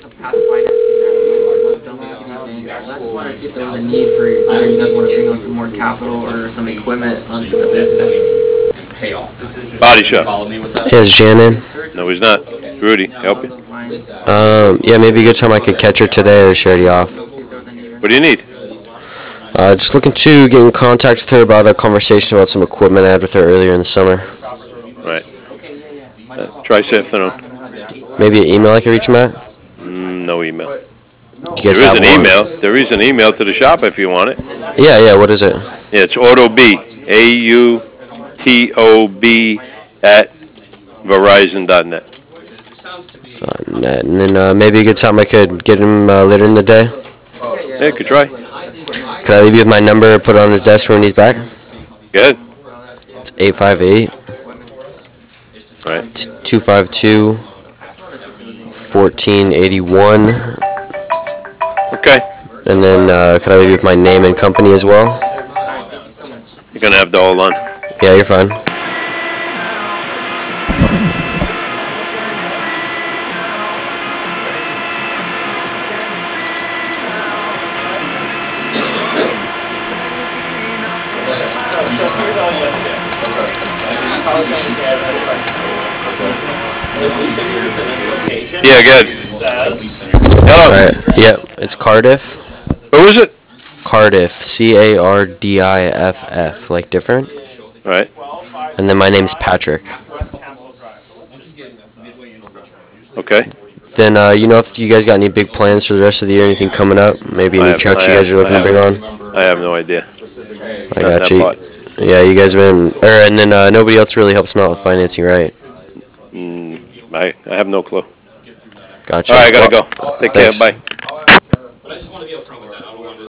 past financing that you don't make anything. I just wanted to see if there was a need for you guys want to bring on some more capital or some equipment onto the business. Pay off. Body shop. Follow me with that? Hey, is Jan in? No, he's not. Rudy, help you? Yeah, maybe a good time I could catch her today, or is she already off? What do you need? Just looking to get in contact with her about a conversation about some equipment I had with her earlier in the summer. Right. Try this afternoon. Maybe an email I could reach him at? No email. You guys There is have an one? email. There is an email to the shop if you want it. Yeah, what is it? Yeah, it's AutoB, AUTOB at Verizon.net. And then maybe a good time I could get him later in the day? Yeah, you could try. Could I leave you with my number, put it on his desk when he's back? Go ahead. It's 858 Right. 252 1481. Okay. And then could I leave you with my name and company as well? You're going to have to hold on. Yeah, you're fine. Yeah, good. Hello. All right. Yep, it's Cardiff. Who is it? Cardiff. Cardiff, like different. Right. And then my name's Patrick. Okay. Then, if you guys got any big plans for the rest of the year, anything coming up? Maybe any trucks you guys are looking to bring on? I have no idea. I got you. Yeah, you guys have been... and then nobody else really helps them out with financing, right? I have no clue. Gotcha. All right, I got to go. Take care. Thanks. Bye.